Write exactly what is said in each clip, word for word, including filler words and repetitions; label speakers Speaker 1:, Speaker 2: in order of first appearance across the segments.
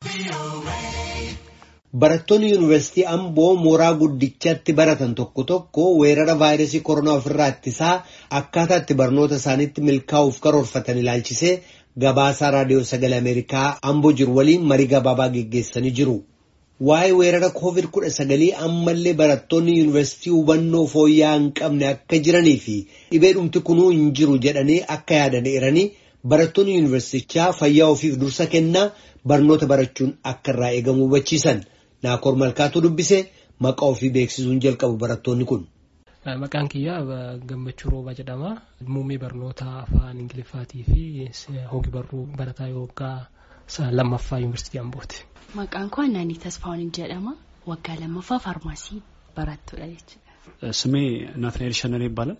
Speaker 1: Barattoonni yuunivarsiitii Amboo mooraa guddichaatti baratan tokko tokko weerara vaayirasii koronaa ofirraa ittisaa akkaataa itti barnoota isaaniitti milkaa'uuf karoorfatan ilaalchisee gabaasaa raadiyoo sagalee Ameerikaa Amboo jiru waliin marii gabaabaa geggeessanii jiru. Waa'ee weerara koovid kudha sagal ammallee barattoonni yuunivarsiitii hubannoo fooyya'aa hin qabne akka jiranii fi dhibeedhumti kunuu hin jiru jedhanii akka yaadaniiranii barattoonni yuunivarsiitichaa fayyaa ofiif dursa kennaa barnoota barachuun akka irraa eegamu hubachiisan. Naakoor Malkaatu dubbise maqaa ofii beeksisuun jalqabu barattoonni kun.
Speaker 2: Maqaan kiyyaa Gammachuu Roobaa jedhama. Muummee barnoota afaan Ingiliffaatii fi hogi barruu barataa yookaan lammaffaa yuunivarsiitii Ambooti.
Speaker 3: Maqaan koo Annaanii Tasfaawwan jedhama. Waggaa lammaffaa faarmaasii barattuudha jechuudha.
Speaker 4: ስሜ ናትናኤል ሸነነ ይባላል።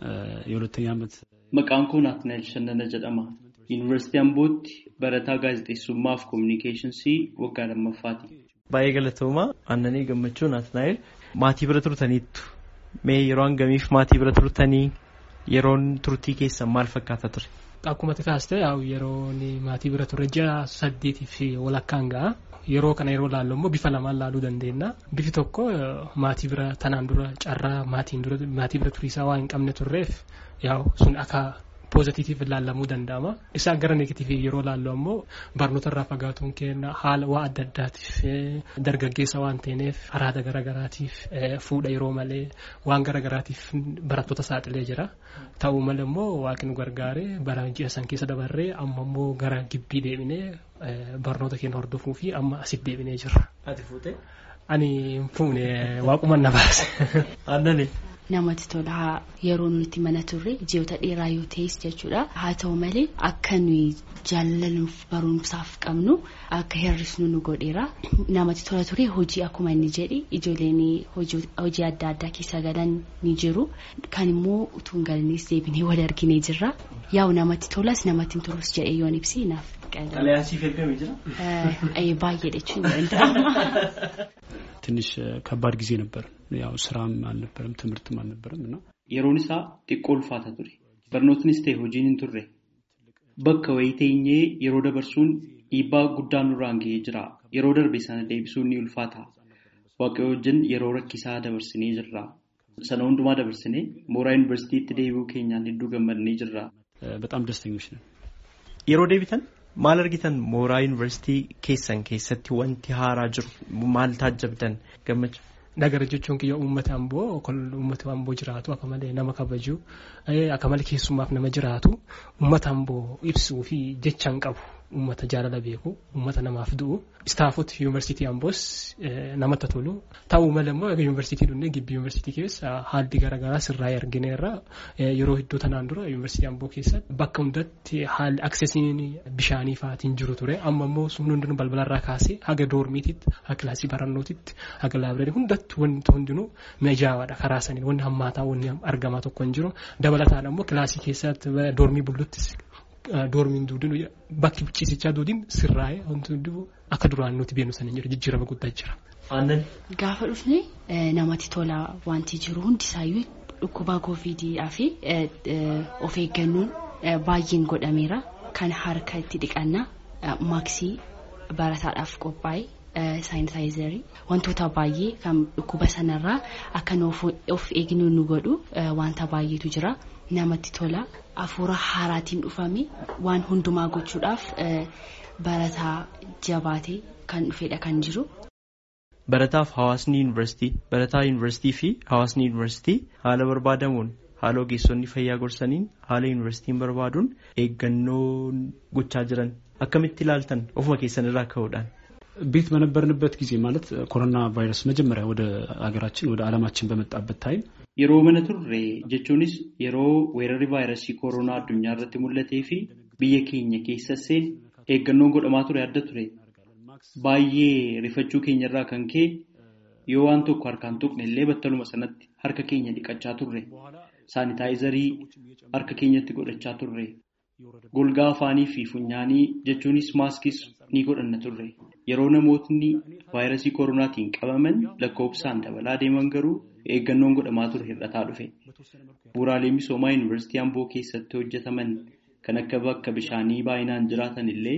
Speaker 4: የሁለተኛ ዓመት
Speaker 5: መቃን ኮ ናትናኤል ሸነነ ጀደማ ዩኒቨርሲቲ አምቦት በረታ ጋዜጠኝነትና ኮሙኒኬሽንሲ ወጋ ለማፋቲ
Speaker 6: baay'ee galatooma annanii gammachuu naatnaa'el maatii bira turtaniittu mee yeroo hangamiif maatii bira turtanii yeroon turtii keessan maal fakkaata ture?
Speaker 2: Akkuma tikaastee yeroo maatii bira turre ji'a saddeetii fi walakkaan ga'a. Yeroo kana yeroo laallu immoo bifa lamaan laaluu dandeenya. Bifi tokko maatii bira tanaan dura carraa maatiin dura maatii bira turiisaa waan hin qabne turreef yaa'u sun akka positiif ilaalamuu danda'ama. Isaan gara negatiivii yeroo laallu ammoo barnoota irraa fagaatuun kenna haala waa adda addaatiif dargaggeessa waan ta'eef araada garagaraatiif fuudha yeroo malee waan garagaraatiif barattoota saaxilee jira. Ta'uu malee immoo waaqni gargaaree bara ji'a san keessa dabarree amma immoo gara gibbii deebinee barnoota keenya hordofuu fi amma asitti deebinee jirra.
Speaker 6: Ati fuutee?
Speaker 2: Ani fuune waaquma na baase.
Speaker 6: Annani.
Speaker 3: Namatti tola yeroo nuti mana turre ji'oota dheeraa yoo ta'es jechuudha. Haa ta'u malee akka nuyi jaalaluuf barumsaaf qabnu akka hir'isnu nu godheera. Namatti tola ture hojii akkuma inni jedhi ijoolleen hojii adda addaa keessa galan ni jiru. Kan immoo utuu hin galnees deebinee wal arginee jirra. Yaa'u namatti tolas namatti hin tolus jedhee yoon ibsi naaf qala.
Speaker 6: Xalayaasiif ergamee jira?
Speaker 3: Baay'ee jechuun danda'ama.
Speaker 4: ትንሽ ከባድ ጊዜ ነበር ያው ስራም አልነበረም ትምህርትም አልነበረም እና
Speaker 5: yeroon isaa xiqqoo ulfaata ture barnootnis ta'e hojiin hin turre bakka wayiteenyee yeroo dabarsuun dhiibbaa guddaa nurraan ga'ee jira yeroo darbe sana deebisuun ni ulfaata waaqayyo wajjin yeroo rakkisaa dabarsinee jirra sana hundumaa dabarsinee mooraa yuunivarsiitiitti deebi'uu keenyaan hedduu gammadnee jirra.
Speaker 4: በጣም ደስተኞች ነን።
Speaker 6: Yeroo deebitan maal argitan mooraa yuunivarsiitii keessan keessatti wanti haaraa jiru maal taajjabdan Gammachuu?
Speaker 2: Nagara jechuun kiyya uummata Amboo uummata Amboo jiraatu akka malee nama kabaju akka malee keessummaaf nama jiraatu uummata Amboo ibsuu fi jechaan qabu uummata jaalala beeku uummata namaaf du'u istaafota yuunivarsiitii Amboos namatti tolu ta'uu malee immoo yuunivarsiitii dhunnee gibbii yuunivarsiitii keessa haalli garaagaraa sirraa argineerra yeroo hedduu tanaan dura yuunivarsiitii Amboo keessatti bakka hundatti haalli aksesiin bishaanii fa'aatiin jiru ture amma immoo sun hundinuu balbalarraa kaasee haga doormiititti haga kilaasii barannootitti haga laabireerii hundatti wanti hundinuu mijaawaadha karaa saniin wanni hammaataa wanni argamaa tokko hin jiru dabalataan immoo kilaasii keessatti doormii bulluttis doormiin duudin bakki ciisichaa duudin sirraa'ee wanti hunduu akka duraan nuti beenu saniin jiru jijjiirama guddaa jira.
Speaker 6: Aannan
Speaker 3: gaafa dhufne namatti tola wanti jiru hundisaayyuu dhukkuba koovidii fi of eeggannoon baay'een godhameera kan harka itti dhiqannaa maaksii barataadhaaf qophaa'e saayinitaayizarii wantoota baay'ee kan dhukkuba sanarraa akka of eegnu nu godhu wanta baay'eetu jira. Namatti tola afuura haaraatiin dhufame waan hundumaa gochuudhaaf barataa jabaatee kan dhufedha kan jiru.
Speaker 6: Barataaf hawaasni yuunivarsiitii barataa yuunivarsiitii fi hawaasni yuunivarsiitii haala barbaadamuun haala ogeessonni fayyaa gorsaniin haala yuunivarsiitiin barbaaduun eeggannoo gochaa jiran akkamitti ilaaltan ofuma keessan irraa ka'uudhaan?
Speaker 4: ቤት በነበርንበት ጊዜ ማለት ኮሮና ቫይረስ መጀመሪያ ወደ አገራችን ወደ ዓለማችን በመጣበት ታይም
Speaker 5: yeroo mana turre jechuunis yeroo weerarri vaayirasii koronaa addunyaa irratti mul'atee fi biyya keenya keessas eeggannoon godhamaa ture adda ture baay'ee rifachuu keenya irraa kan ka'e yoo waan tokko harkaan tuqne illee battaluma sanatti harka keenya dhiqachaa turre saanitaayizarii harka keenyatti godhachaa turre golgaa afaanii fi funyaanii jechuunis maaskis ni godhanna turre yeroo namootni vaayirasii koronaatiin qabaman lakkoofsaan dabalaa deeman garuu eeggannoon godhamaa ture hir'ataa dhufe. Bu'uuraalee misoomaa yuunivarsiitii Amboo keessatti hojjetaman kan akka bakka bishaanii baay'inaan jiraatan illee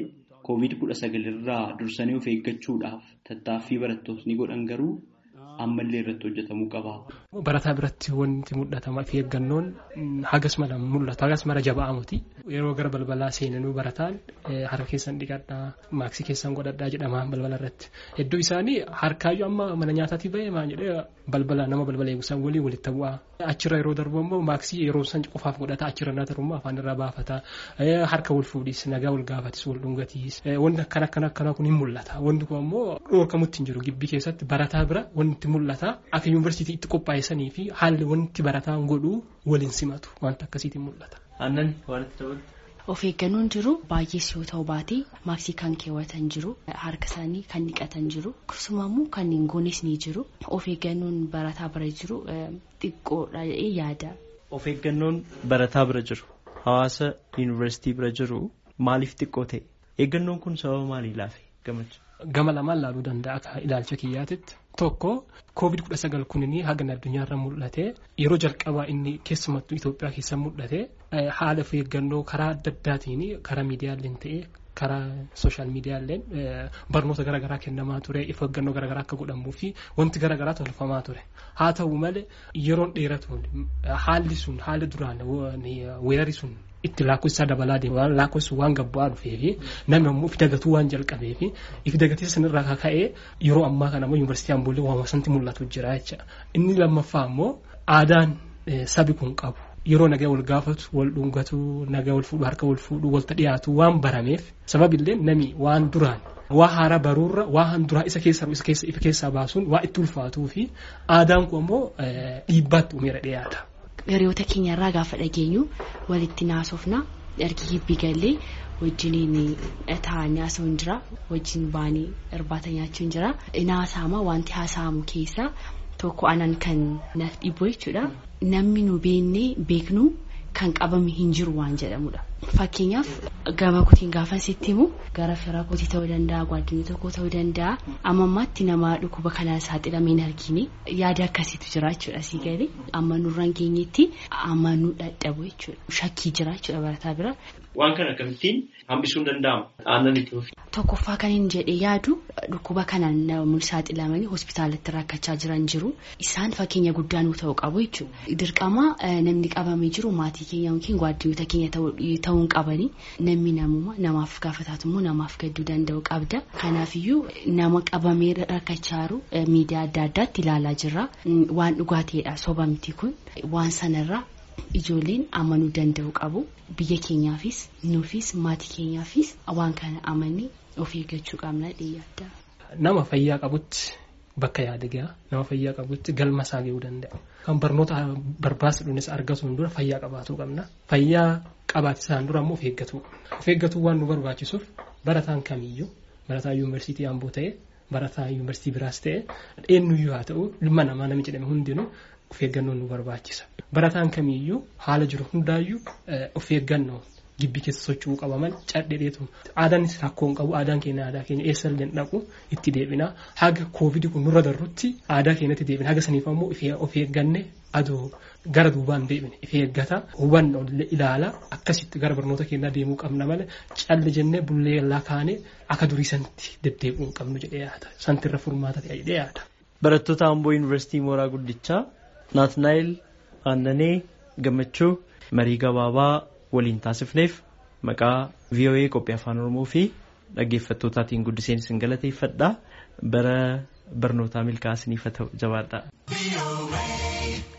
Speaker 5: koovid kudha sagal irraa dursanii of eeggachuudhaaf tattaaffii barattoonni godhan garuu ammallee irratti hojjetamuu qaba.
Speaker 2: Barataa biratti wanti mul'atama fi eeggannoon hagas mala mul'ata hagas mara jabaa miti. Yeroo gara balbalaa seenanuu barataan harka keessan dhiqadhaa maaksii keessan godhadhaa jedhama balbala irratti. Hedduu isaanii harkaayyuu amma mana nyaataatii bahee maan jedhee balbala nama balbala eegsisan walii walitti bu'aa. Achirra yeroo darbu immoo maaksii yeroo san qofaaf godhata achirra naa tarummaa afaan irraa baafata. Harka wal fuudhis nagaa wal gaafatis wal dhungatiis wanti akkana akkana akkana kun hin mul'ata. Wanti kun immoo dhorkamutti hin jiru gibbii keessatti barataa bira wanti mul'ata akka yuunivarsiitii itti qophaa'essanii fi haalli wanti barataan godhu waliin simatu wanta akkasiitiin mul'ata.
Speaker 6: Aannan waan itti dabalu.
Speaker 3: Of eeggannoon jiru baay'ees yoo ta'u baatee maaksii kan keewwatan jiru harka isaanii kan dhiqatan jiru akkasumas kan hin goones ni jiru. Of eeggannoon barataa bira jiru xiqqoodha jedhee yaada.
Speaker 6: Of eeggannoon barataa bira jiru hawaasa yuunivarsiitii bira jiru maaliif xiqqoo ta'e? Eeggannoon kun sababa maalii laafe gammachuu?
Speaker 2: Gama lamaan laaluu danda'a akka ilaalcha kiyyaatitti. Tokko koovid kudha sagal kunii hagan addunyaarra mul'ate yeroo jalqabaa inni keessumattuu Itoophiyaa keessa mul'ate haala of eeggannoo karaa adda addaatiin karaa miidiyaaleen ta'ee karaa sooshaal miidiyaaleen barnoota garaagaraa kennamaa ture of eeggannoo garaagaraa akka godhamuu fi wanti garaagaraa tolfamaa ture. Haa ta'u malee yeroon dheeratuun haalli sun haala duraan weerarri sun itti lakkoofsa dabalaa deemaa lakkoofsa waan gabbaa dhufee fi namni immoo ifi dagatuu waan jalqabee fi ifi dagatee sanirraa ka'ee yeroo ammaa kana immoo yuunivarsiitii Amboollee waan wasanti mul'atu jira jecha. Inni lammaffaa immoo aadaan sabi kun qabu yeroo nagaa wal gaafatu wal dhungatu nagaa wal fuudhu harka wal fuudhu walta dhiyaatu waan barameef sababillee nami waan duraan waa haaraa baruurra waan duraa isa keessa isa keessa ifa keessaa baasuun waa itti ulfaatuu fi aadaan kun immoo dhiibbaatti umeera dhiyaata.
Speaker 3: Hiriyoota keenyarraa gaafa dhageenyu walitti naasofna ergi gibbii gallee wajjiniin taa'anii haasa'uun jira wajjin baanii irbaata nyaachuun jira. Naasaama wanti haasa'amu keessaa tokko anan kan naaf dhibu jechuudha. Namni nu beeknee beeknu kan qabame hin jiru waan jedhamudha. Fakkeenyaaf gama kutiin gaafa sitti himu gara firaa kutii ta'uu danda'a gwaddinii tokko ta'uu danda'a amma ammaatti nama dhukkuba kanaan saaxilameen argine yaada akkasiitu jira jechuudha si galee amma nurraan keenyetti amma nu dadhabu jechuudha shakkii jira jechuudha barataa bira.
Speaker 6: Waan kana akkamittiin hambisuun danda'ama aannan itti ofi.
Speaker 3: Tokkoffaa kan hin jedhee yaadu dhukkuba kanaan namoonni saaxilamanii hospitaalatti rakkachaa jiran jiru isaan fakkeenya guddaa nu ta'uu qabu jechuudha. Dirqama namni qabamee jiru maatii keenya yookiin gwaddinoota keenya ta'uun qabanii namni namuma namaaf gaafataatu immoo namaaf gadduu danda'u qabda. Kanaafiyyuu nama qabamee rakkachaa jiru miidiyaa adda addaatti ilaalaa jirra waan dhugaa ta'edha soba miti kun waan sanarraa. Ijoolleen amanuu danda'u qabu biyya keenyaafis nuufis maatii keenyaafis waan kana amanii of eeggachuu qabna dhiyaata.
Speaker 2: Nama fayyaa qabutti bakka yaada gahaa nama fayyaa qabutti galma isaa gahuu danda'a. Kan barnoota barbaasuudhaanis argatuun dura fayyaa qabaatuu qabna. Fayyaa qabaachisaan dura immoo of eeggachuu qabna. Of eeggachuu waan nu barbaachisuuf barataan kamiyyuu barataa yuunivarsiitii Amboo ta'e barataa yuunivarsiitii biraas ta'e eenyuyyuu haa ta'u ilma namaa namni jedhame hundinuu of eeggannoon nu barbaachisa. Barataan kamiyyuu haala jiru hundaayyuu of eeggannoo gibbii keessa socho'uu qaba malee cadheedheetu aadaanis rakkoo hin qabu aadaan keenya aadaa keenya eessa illee dhaqu itti deebina haga koovidii kun nurra darrutti aadaa keenyatti deebina haga saniif ammoo of eegganne aduu gara duubaan deebine of eeggata hubannoo ilaala akkasitti gara barnoota keenyaa deemuu qabna malee calli jennee bullee lakaanee akka durii sanatti deddeebi'uu qabnu jedhee yaada santirra furmaata ta'e jedhee yaada.
Speaker 6: Barattoota Amboo Yuunivarsiitii Mooraa Guddichaa Naatnaayil Aannanee Gammachuu marii gabaabaa waliin taasifneef maqaa V O A qophii afaan Oromoo fi dhaggeeffattootaatiin guddiseen isin galateeffadha. Bara barnootaa milkaa'aa isiniif haa ta'u jabaadhaa.